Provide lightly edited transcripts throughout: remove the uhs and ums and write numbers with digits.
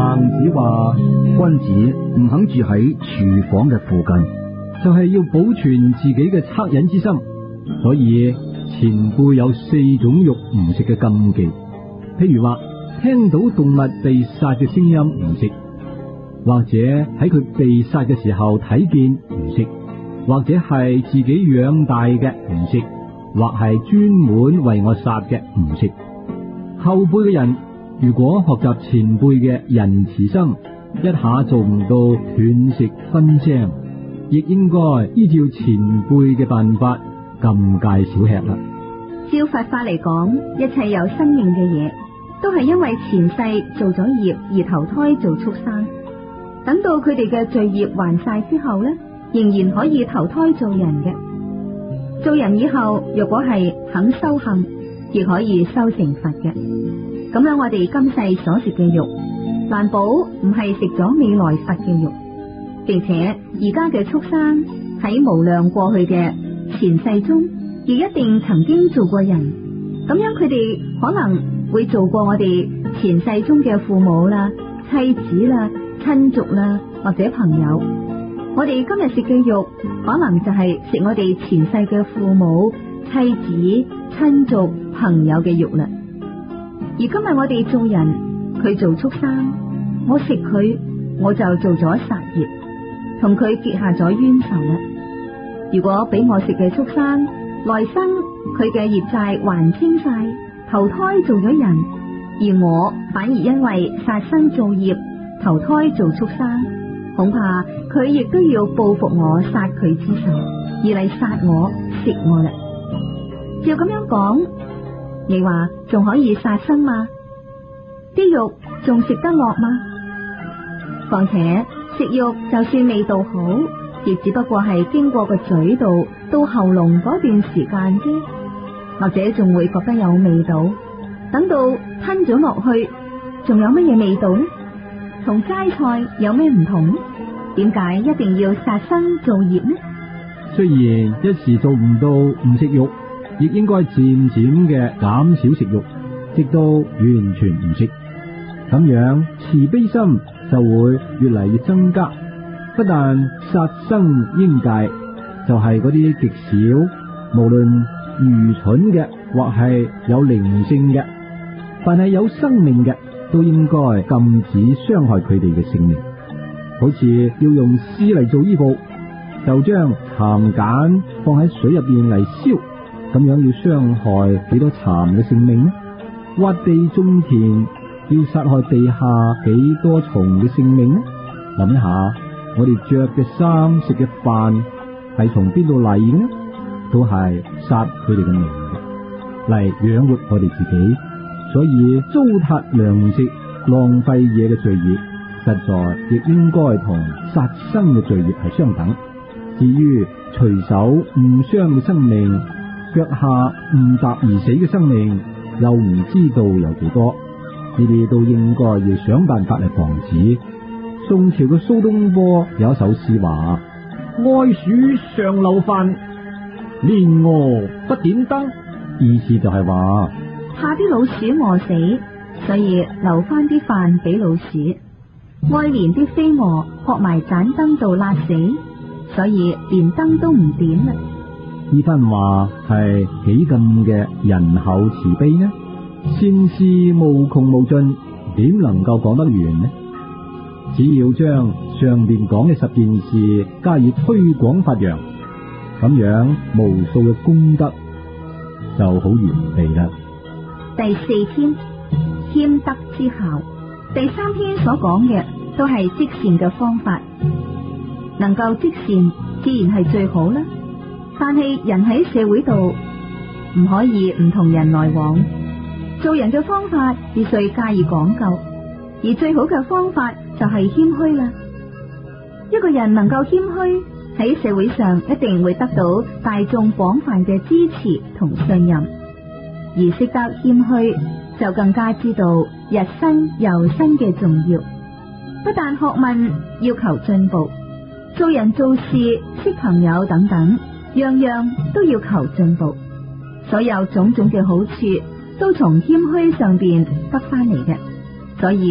孟子話，君子唔肯住喺廚房嘅附近，就係要保存自己嘅惻隱之心。所以前輩有4種肉唔食嘅禁忌，譬如話聽到動物被殺嘅聲音唔食，或者喺佢被殺嘅時候睇見唔食，或者係自己養大嘅唔食，或係專門為我殺嘅唔食。後輩嘅人如果學習前輩嘅仁慈心，一下做唔到斷食分腥，亦應該依照前輩嘅辦法禁戒少吃啦。 照佛法嚟講，一切有生命嘅嘢，都係因為前世做咗業而投胎做畜生。等到佢哋嘅罪業還晒之後呢，仍然可以投胎做人嘅。做人以後，若果係肯修行，亦可以修成佛嘅。咁樣我哋今世所食嘅肉，難保唔係食咗未來佛嘅肉，並且而家嘅畜生喺無量過去嘅前世中，亦一定曾經做過人。咁樣佢哋可能會做過我哋前世中嘅父母啦、妻子啦、親族啦，或者朋友。我哋今日食嘅肉，可能就係食我哋前世嘅父母、妻子、親族、朋友嘅肉啦。而今日我哋做人，佢做畜生，我食佢，我就做咗殺業，同佢結下咗冤仇啦。如果俾我食嘅畜生，來生佢嘅業債還清晒，投胎做咗人，而我反而因為殺生造業，投胎做畜生，恐怕佢亦都要報復我殺佢之仇，而嚟殺我食我啦。照咁樣講，你話仲可以殺生嗎？啲肉仲食得落嗎？況且食肉就算味道好，亦只不過係經過個嘴道到喉嚨嗰段時間啫，或者仲會覺得有味道。等到吞咗落去，仲有乜嘢味道呢？同齋菜有咩唔同？點解一定要殺生造業呢？ 雖然一時做唔到唔食肉，亦應該漸漸嘅減少食肉，直到完全唔食。咁樣慈悲心就會越嚟越增加。不但殺生應戒，就係嗰啲極少，無論愚蠢嘅或係有靈性嘅，凡係有生命嘅，都應該禁止傷害佢哋嘅性命。好似要用絲嚟做衣服，就將蠶繭放喺水入邊嚟燒，咁樣要傷害幾多蠶嘅性命呢？挖地種田要殺害地下幾多蟲嘅性命呢？諗一下，我哋着嘅衫、食嘅飯係從邊度嚟嘅呢？都係殺佢哋嘅命嚟養活我哋自己。所以糟蹋糧食、浪費嘢嘅罪業，實在亦應該同殺生嘅罪業係相等。至於隨手誤傷嘅生命，腳下誤踏而死嘅生命，又唔知道有幾多，呢啲都應該要想辦法嚟防止。宋朝嘅蘇東坡有一首詩話：愛鼠常留飯，連餓不點燈。意思就係話怕啲老鼠餓死，所以留翻啲飯俾老鼠；愛連啲飛蛾撲埋盞燈度辣死，所以連燈都唔點啦。 呢番話係幾咁嘅仁厚慈悲呢？善事無窮無盡，點能夠講得完呢？只要將上邊講嘅10件事加以推廣發揚，咁樣無數嘅功德就好完備啦。 第4篇謙德之孝，第3篇所講嘅都係積善嘅方法，能夠積善自然係最好啦。但係人喺社會度唔可以唔同人來往，做人嘅方法必須加以講究，而最好嘅方法就係謙虛啦。一個人能夠謙虛，喺社會上一定會得到大眾廣泛嘅支持同信任，而識得謙虛就更加知道日新又新嘅重要。不但學問要求進步，做人做事、識朋友等等，樣樣都要求進步。所有種種嘅好處都從謙虛上邊得翻嚟嘅，所以呢，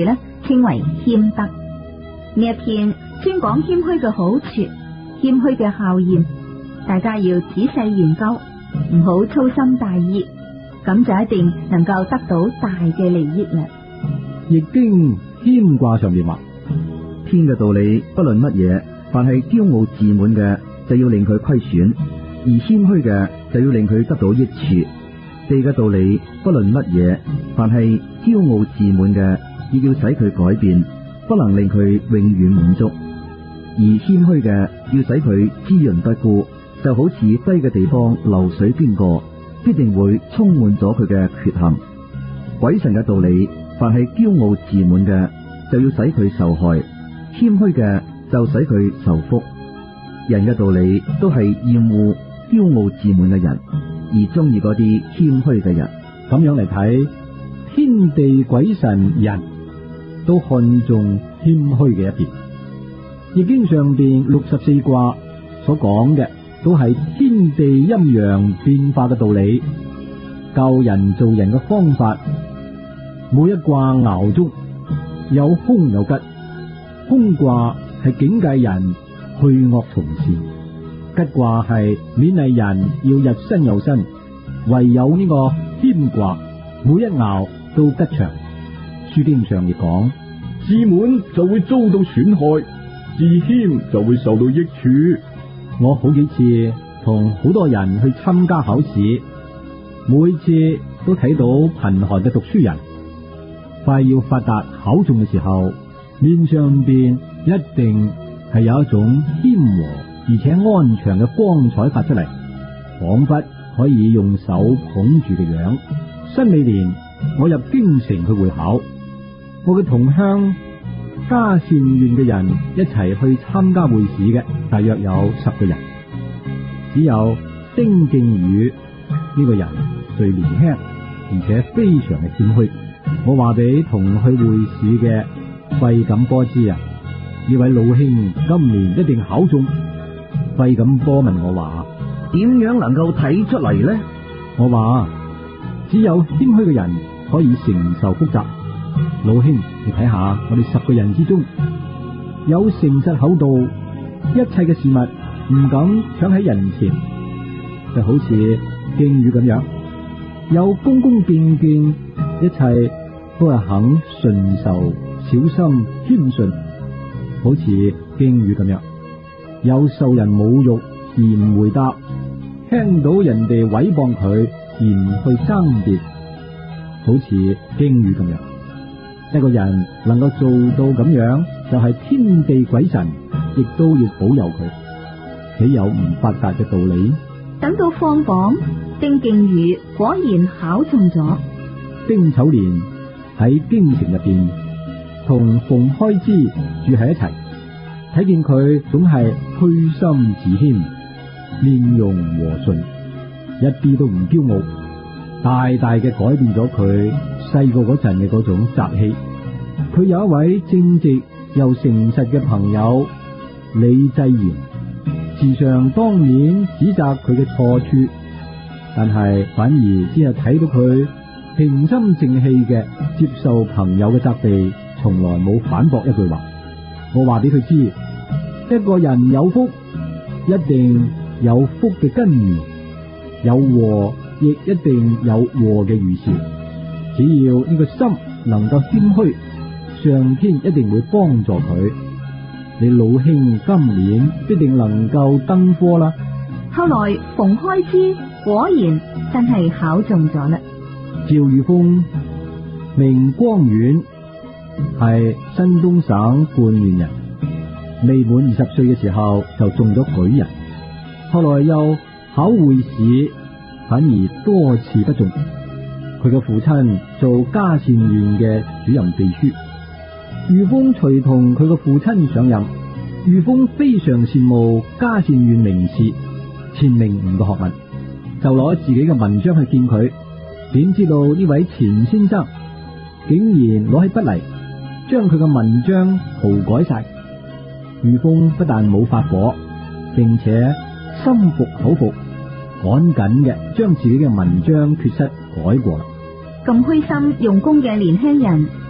稱為謙德。呢一篇專講謙虛嘅好處、謙虛嘅效驗，大家要仔細研究，唔好粗心大意，咁就一定能夠得到大嘅利益啦。 易經謙卦上面話： 天嘅道理不論乜嘢，凡係驕傲自滿嘅就要令佢虧損，而謙虛嘅就要令佢得到益處。地嘅道理不論乜嘢，凡係驕傲自滿嘅，亦要使佢改變，不能令佢永遠滿足。而謙虛嘅要使佢滋潤不枯，就好似低嘅地方流水經過，必定會充滿咗佢嘅缺陷。鬼神嘅道理，凡係驕傲自滿嘅，就要使佢受害；謙虛嘅就使佢受福。人嘅道理都係厭惡驕傲自滿嘅人，而中意嗰啲謙虛嘅人。 咁樣嚟睇，天地鬼神人都看重謙虛嘅一邊。易經上邊64卦所講嘅都係天地陰陽變化嘅道理，教人做人嘅方法。每一卦爻中有凶有吉，凶卦係警戒人去惡從善，吉卦係勉勵人要日新又新。唯有呢個謙卦，每一爻都吉祥。書經上亦講： 自滿就會遭到損害，自謙就會受到益處。 我好幾次同好多人去參加考試，每次都睇到貧寒嘅讀書人，快要發達考中嘅時候，面上邊一定係有一種謙和而且安詳嘅光彩發出嚟，仿佛可以用手捧住嘅樣。新曆年我入京城去會考，我嘅同鄉嘉善縣嘅人一齊去參加會試嘅，大約有10個人，只有丁敬宇呢個人最年輕，而且非常嘅謙虛。我話俾同去會試嘅費錦波知啊，呢位老兄今年一定考中。費錦波問我話： 點樣能夠睇出嚟呢？ 我話只有謙虛嘅人可以承受複雜。老兄，你睇下我哋10個人之中，有誠實厚道，一切嘅事物唔敢搶喺人前，就好似敬語咁樣，有恭恭敬敬，一切都係肯順受、小心謙遜，好似敬語咁樣。有受人侮辱而唔回答，聽到人哋毀謗佢而唔去爭辯，好似敬語咁樣。一個人能夠做到咁樣，就係天地鬼神亦都要保佑佢，豈有唔發達嘅道理？ 等到放榜，丁敬宇果然考中咗。 丁丑年喺京城入邊同馮開之住喺一齊，睇見佢總係虛心自謙，面容和順，一啲都唔驕傲，大大嘅改變咗佢細個嗰陣嘅嗰種雜氣。佢有一位正直又誠實嘅朋友李濟賢，時常當面指責佢嘅錯處，但係反而只係睇到佢平心靜氣嘅接受朋友嘅責備，從來冇反駁一句話。我話俾佢知，一個人有福，一定有福嘅根源，有禍亦一定有禍嘅預兆。只要呢個心能夠謙虛，上天一定會幫助佢。你老兄今年必定能夠登科啦。 後來馮開之果然真係考中咗啦。 趙裕豐名光遠，係山東省灌縣人，未滿20歲嘅時候就中咗舉人，後來又考會試，反而多次不中。佢嘅父親做嘉善縣嘅主任秘書，裕豐隨同佢嘅父親上任。裕豐非常羨慕嘉善縣名士錢明吾嘅學問，就攞自己嘅文章去見佢。點知道呢位錢先生竟然攞起筆嚟，將佢嘅文章塗改晒。裕豐不但冇發火，並且心服口服，趕緊嘅將自己嘅文章缺失改過啦。 咁虛心用功嘅年輕人，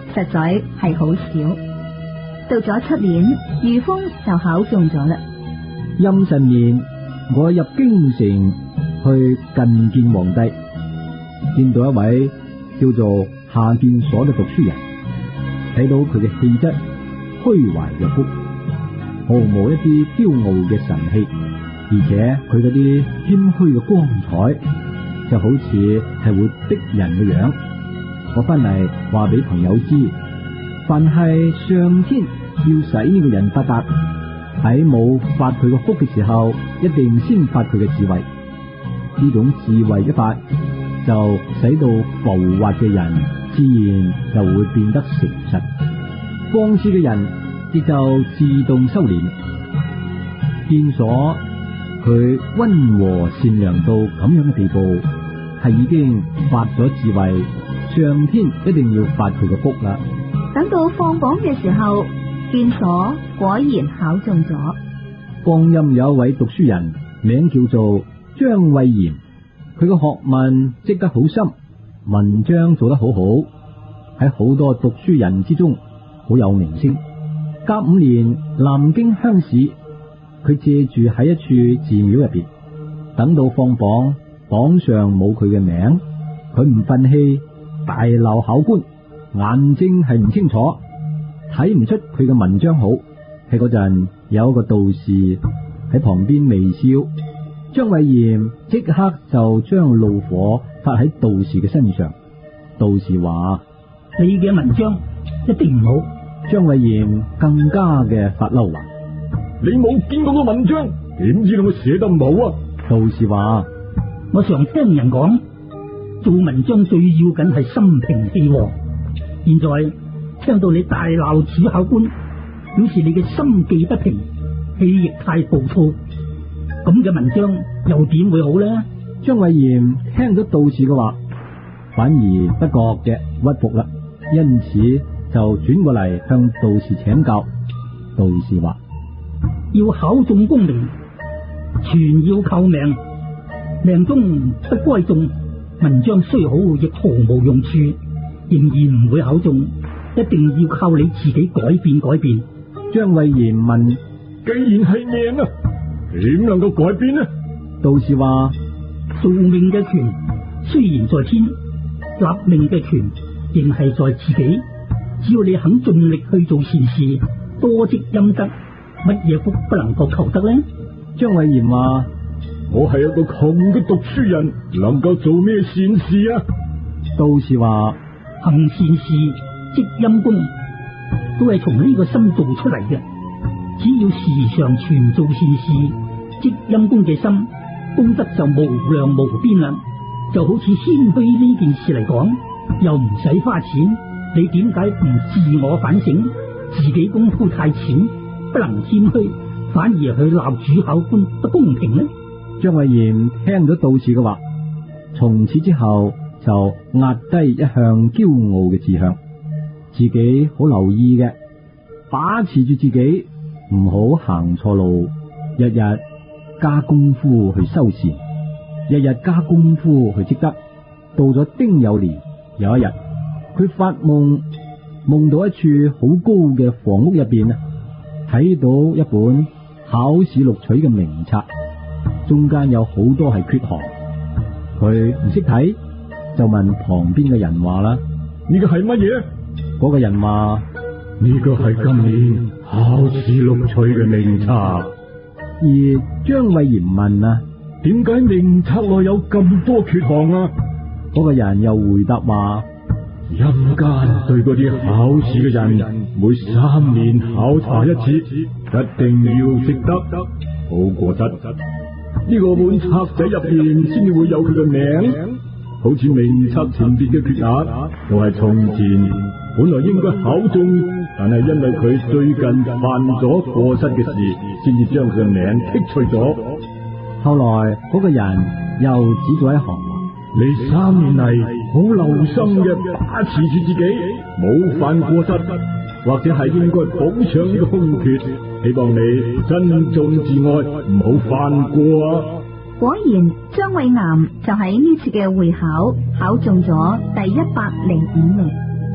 實在係好少。到咗7年，俞豐就考中咗啦。 壬辰年，我入京城去覲見皇帝，見到一位叫做夏建所嘅讀書人，睇到佢嘅氣質虛懷若谷，毫無一啲驕傲嘅神氣，而且佢嗰啲謙虛嘅光彩就好似係會逼人嘅樣。我翻嚟話俾朋友知，凡係上天要使呢個人發達，喺冇發佢個福嘅時候，一定先發佢嘅智慧。呢種智慧一發，就使到浮華嘅人自然就會變得誠實，放肆嘅人亦就自動收斂。見所佢溫和善良到咁樣嘅地步，係已經發咗智慧，上天一定要發佢嘅福啦。 等到放榜嘅時候，見所果然考中咗。 放任有一位讀書人，名叫做張惠賢，佢嘅學問積得好深，文章做得好好，喺好多讀書人之中好有名聲。甲午年南京鄉試，佢借住喺一處寺廟入邊，等到放榜，榜上冇佢嘅名，佢唔忿氣，大鬧考官，眼睛係唔清楚，睇唔出佢嘅文章好。喺嗰陣有一個道士喺旁邊微笑，張惠賢即刻就將怒火發喺道士嘅身上。道士話： 你嘅文章一定唔好。 張惠賢更加嘅發嬲話： 你冇見過個文章，點知道我寫得唔好啊？ 道士話： 我常聽人講，做文章最要緊係心平氣和。現在聽到你大鬧主考官，表示你嘅心記不平，氣亦太暴躁，咁嘅文章又點會好呢？ 張惠賢聽咗道士嘅話，反而不覺嘅屈服啦，因此就轉過嚟向道士請教。道士話： 要考中功名，全要靠命，命中不該中，文章雖好亦毫無用處，仍然唔會考中，一定要靠你自己改變改變。 張惠賢問： 既然係命啊，點能夠改變呢？ 道士話： 做命嘅權雖然在天，立命嘅權仍係在自己。只要你肯盡力去做善事，多積陰德，乜嘢福不能夠求得呢？ 張惠賢話： 我係一個窮嘅讀書人，能夠做咩善事啊？ 道士話： 行善事積陰功，都係從呢個心做出嚟嘅。只要時常全做善事，積陰功嘅心，功德就無量無邊啦。就好似謙虛呢件事嚟講，又唔使花錢，你點解唔自我反省？自己功夫太淺，不能謙虛，反而去鬧主考官不公平呢？ 張惠賢聽咗道士嘅話，從此之後就壓低一向驕傲嘅志向，自己好留意嘅，把持住自己唔好行錯路，日日加功夫去修善，日日加功夫去積德。到咗丁酉年，有一日佢發夢，夢到一處好高嘅房屋入邊啊，睇到一本考試錄取嘅名冊，中間有好多係缺行，佢唔識睇，就問旁邊嘅人話啦： 呢個係乜嘢？ 嗰個人話： 呢個係今年考試錄取嘅名冊。 而張惠賢問啊： 點解名冊內有咁多缺項啊？ 嗰個人又回答話： 陰間對嗰啲考試嘅人，每3年考察一次，一定要識得好過質。呢個本冊仔入邊先至會有佢嘅名，好似名冊前邊嘅缺額，就係從前本來應該考中，但係因為佢最近犯咗過失嘅事，先至將佢嘅名剔除咗。 後來嗰個人又指咗一行話： 你3年嚟好留心嘅把持住自己，冇犯過失，或者係應該補償呢個空缺，希望你珍重自愛，唔好犯過啊！ 果然張惠岩就喺呢次嘅會考考中咗第105名。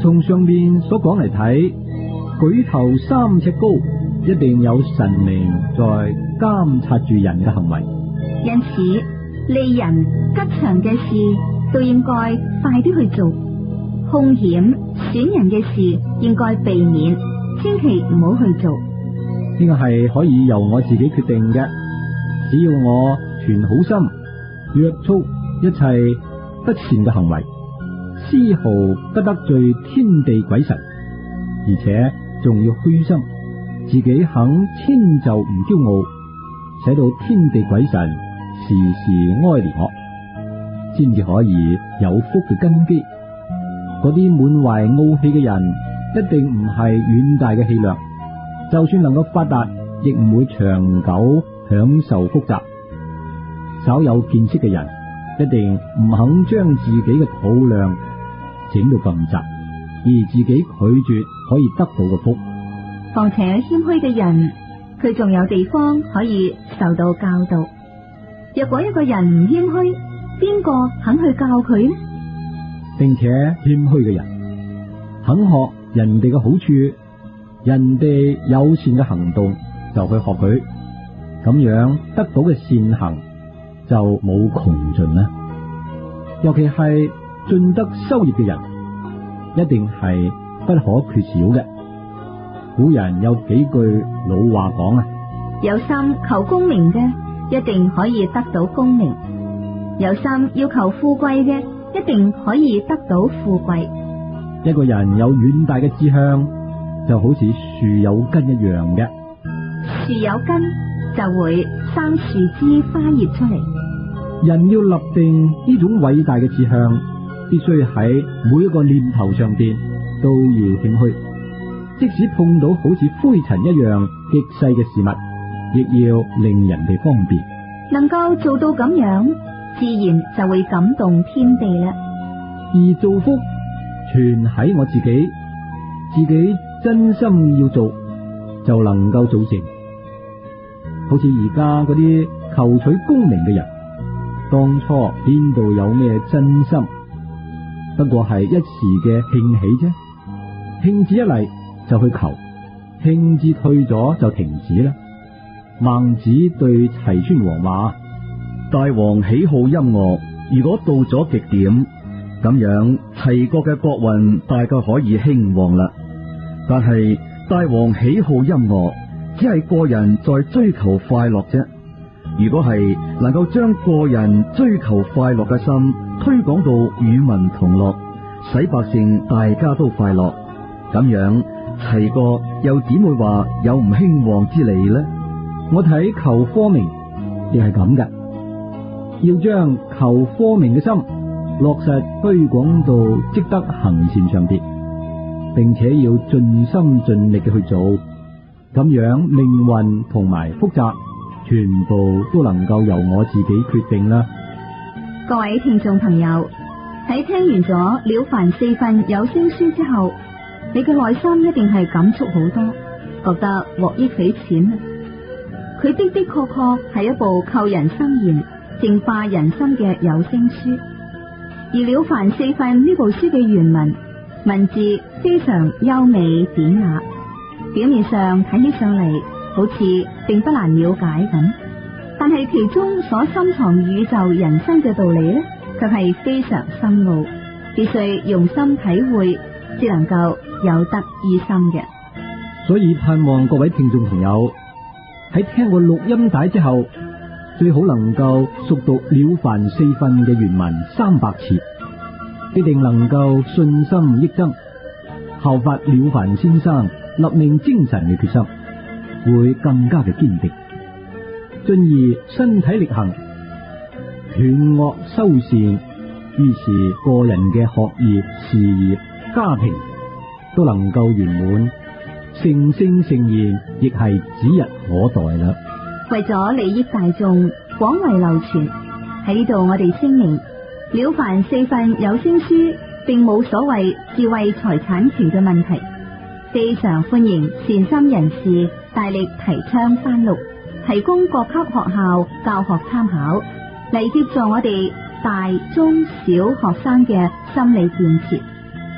從上面所講嚟睇，舉頭3尺高，一定有神明在監察住人嘅行為。 因此利人吉祥嘅事都應該快啲去做，兇險損人嘅事應該避免，千祈唔好去做。 呢個係可以由我自己決定嘅，只要我存好心，約束一切不善嘅行為，絲毫不得罪天地鬼神，而且仲要虛心，自己肯遷就唔驕傲，使到天地鬼神時時哀憐我，先至可以有福嘅根基。嗰啲滿懷傲氣嘅人，一定唔係遠大嘅氣量，就算能夠發達，亦唔會長久享受福澤。稍有見識嘅人，一定唔肯將自己嘅肚量整到咁窄，而自己拒絕可以得到嘅福。 況且謙虛嘅人，佢仲有地方可以受到教導。若果一個人唔謙虛，邊個肯去教佢呢？ 並且謙虛嘅人肯學人哋嘅好處，人哋友善嘅行動就去學佢，咁樣得到嘅善行就冇窮盡啦。尤其係盡得修業嘅人，一定係不可缺少嘅。古人有幾句老話講啊： 有心求功名嘅，一定可以得到功名；有心要求富貴嘅，一定可以得到富貴。 一個人有遠大嘅志向，就好似樹有根一樣嘅。 樹有根就會生樹枝花葉出嚟。 人要立定呢種偉大嘅志向，必須喺每一個念頭上邊都要謙虛，即使碰到好似灰塵一樣極細嘅事物，亦要令人哋方便。 能夠做到咁樣，自然就會感動天地啦。 而造福全喺我自己真心要做，就能夠做成。好似而家嗰啲求取功名嘅人，當初邊度有咩真心？不過係一時嘅興起啫，興致一嚟就去求，興致退咗就停止啦。孟子對齊宣王話： 大王喜好音樂，如果到咗極點，咁樣齊國嘅國運大概可以興旺啦。但係大王喜好音樂，只係個人在追求快樂啫。如果係能夠將個人追求快樂嘅心推廣到與民同樂，使百姓大家都快樂，咁樣齊國又點會話有唔興旺之理呢？ 我睇求科名亦係咁嘅，要將求科名嘅心落實推廣到積德行善上邊，並且要盡心盡力嘅去做，咁樣命運同埋福澤全部都能夠由我自己決定啦。 各位聽眾朋友，喺聽完咗《了凡四訓》有聲書之後，你嘅內心一定係感觸好多，覺得獲益匪淺啊！佢的的確確係一部扣人心弦、淨化人心嘅有聲書。而《了凡四訓》呢部書嘅原文文字非常優美典雅，表面上睇起上嚟好似並不難了解咁，但係其中所深藏宇宙人生嘅道理呢，卻係非常深奧，必須用心體會，至能夠有得於心嘅。 所以盼望各位聽眾朋友喺聽過錄音帶之後，最好能夠熟讀《了凡四訓》嘅原文300次，必定能夠信心益增，效法了凡先生立命精神嘅決心，會更加嘅堅定，進而身體力行，斷惡修善，於是個人嘅學業、事業、家庭都能夠圓滿，成聖成賢亦係指日可待啦。 為咗利益大眾，廣為流傳，喺呢度我哋聲明，《了凡四訓》有聲書並冇所謂智慧財產權嘅問題，非常歡迎善心人士大力提倡翻錄，提供各級學校教學參考，嚟協助我哋大中小學生嘅心理建設。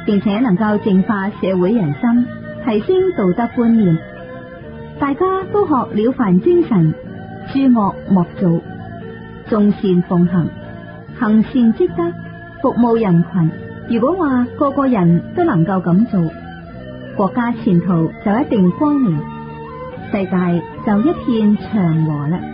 並且能夠淨化社會人心，提升道德觀念。大家都學了凡精神，諸惡莫做，眾善奉行，行善積德，服務人群。如果話個個人都能夠咁做，國家前途就一定光明，世界就一片祥和啦。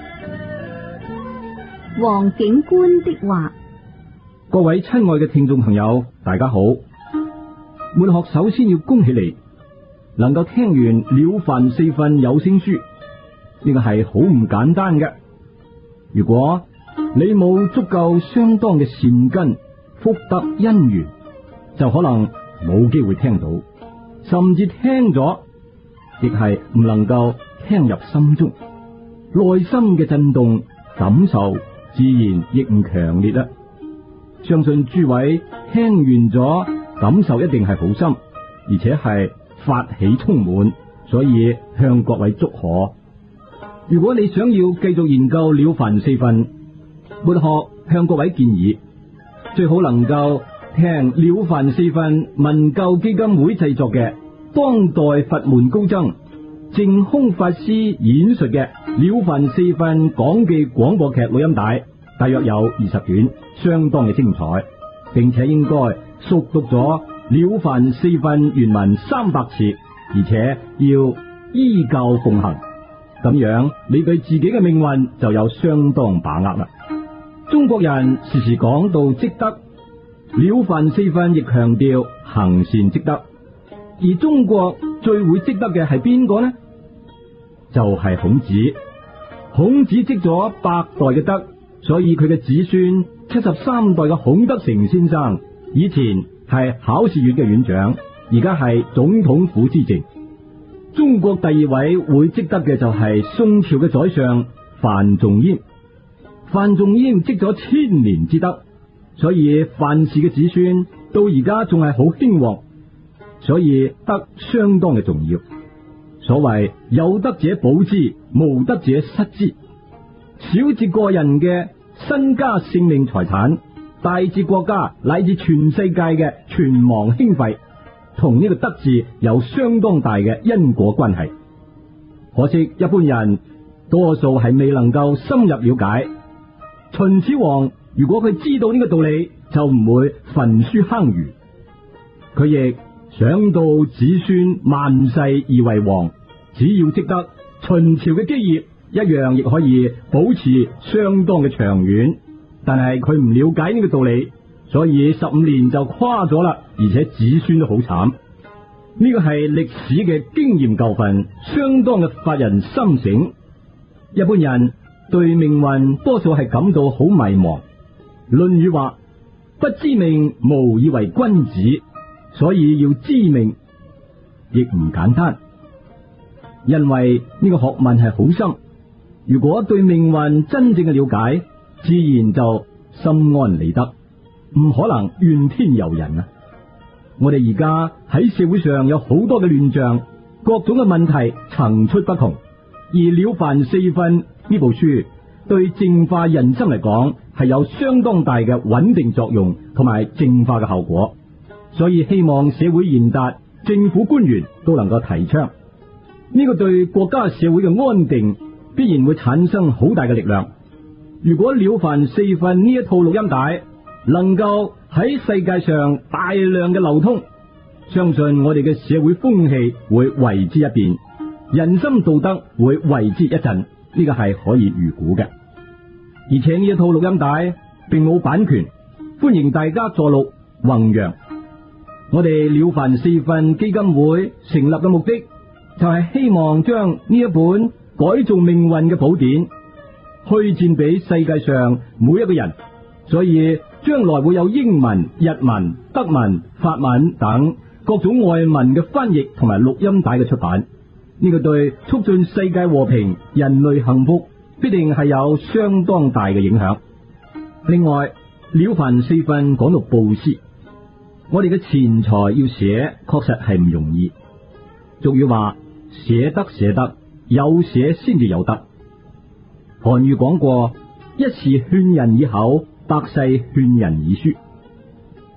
黃景觀的話。 各位親愛嘅聽眾朋友，大家好。滿學首先要恭喜你，能夠聽完了凡四訓有聲書，呢個係好唔簡單嘅。如果你冇足夠相當嘅善根、福德因緣，就可能冇機會聽到，甚至聽咗亦係唔能夠聽入心中，內心嘅震動感受自然亦唔強烈啦。相信諸位聽完咗，感受一定係好深，而且係法喜充滿，所以向各位祝賀。如果你想要繼續研究了凡四訓，末學向各位建議，最好能夠聽了凡四訓文教基金會製作嘅當代佛門高僧淨空法師演述嘅了凡四訓講記廣播劇錄音帶，大約有20段，相當嘅精彩，並且應該熟讀咗了凡四訓原文300次，而且要依教奉行，咁樣你對自己嘅命運就有相當把握啦。中國人時時講到積德，了凡四訓亦強調行善積德，而中國最會積德嘅係邊個呢？就係孔子。孔子積咗100代嘅德，所以佢嘅子孫73代嘅孔德成先生，以前係考試院嘅院長，而家係總統府之正。中國第2位會積德嘅就係宋朝嘅宰相范仲淹。范仲淹積咗1000年之德，所以范氏嘅子孫到而家仲係好興旺，所以德相當嘅重要。所謂有德者保之，無德者失之。小至個人嘅身家性命財產，大至國家乃至全世界嘅存亡興廢，同呢個德字有相當大嘅因果關係。可惜一般人多數係未能夠深入了解。秦始皇如果佢知道呢個道理，就唔會焚書坑儒，佢亦想到子孫萬世而為王，只要積德，秦朝嘅基業一樣亦可以保持相當嘅長遠。但係佢唔了解呢個道理，所以15年就垮咗啦，而且子孫都好慘。呢個係歷史嘅經驗教訓，相當嘅發人深省。一般人對命運多數係感到好迷茫。論語話：不知命，無以為君子。所以要知命亦唔簡單，因為呢個學問係好深。如果對命運真正嘅了解，自然就心安理得，唔可能怨天尤人啊！我哋而家喺社會上有好多嘅亂象，各種嘅問題層出不窮，而了凡四訓呢部書對淨化人心嚟講係有相當大嘅穩定作用同埋淨化嘅效果。所以希望社會賢達、政府官員都能夠提倡呢個，對國家社會嘅安定必然會產生好大嘅力量。如果了凡四訓呢一套錄音帶能夠喺世界上大量嘅流通，相信我哋嘅社會風氣會為之一變，人心道德會為之一振，呢個係可以預估嘅。而且呢一套錄音帶並冇版權，歡迎大家助錄弘揚。我哋了凡四訓基金會成立嘅目的就係希望將呢一本改造命運嘅寶典推薦俾世界上每一個人，所以將來會有英文、日文、德文、法文等各種外文嘅翻譯同埋錄音帶嘅出版。呢個對促進世界和平、人類幸福必定係有相當大嘅影響。另外，了凡四訓講到布施，我哋嘅錢財要捨，確實係唔容易。俗語話：捨得捨得，有捨先至有得。韓愈講過：一時勸人以口，百世勸人以書。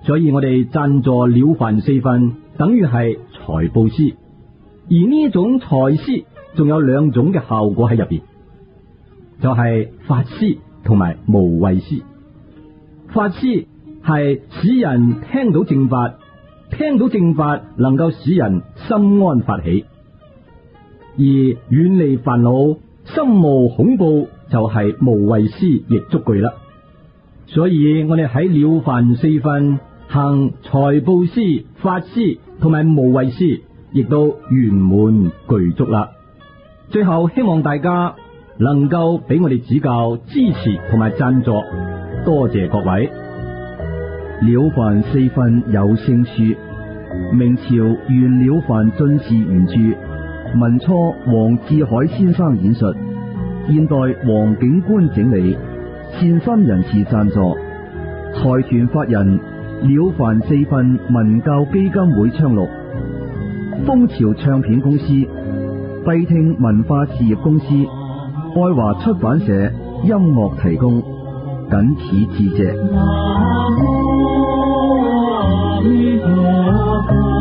所以我哋贊助了凡四訓，等於係財布施。而呢種財施仲有兩種嘅效果喺入邊，就係法施同埋無畏施。法施係使人聽到正法，聽到正法能夠使人心安法喜，而遠離煩惱、心無恐怖就係無畏施亦足具啦。所以我哋喺了凡四訓行財布施、法施同埋無畏施，亦都圓滿具足啦。最後希望大家能夠俾我哋指教、支持同埋贊助，多謝各位。 了凡四訓有聲書，明朝袁了凡進士原著，民初黃志海先生演述，現代黃景觀整理，善心人士贊助，財團法人了凡四訓文教基金會昌錄，風潮唱片公司、諦聽文化事業公司、愛華出版社音樂提供，謹此致謝。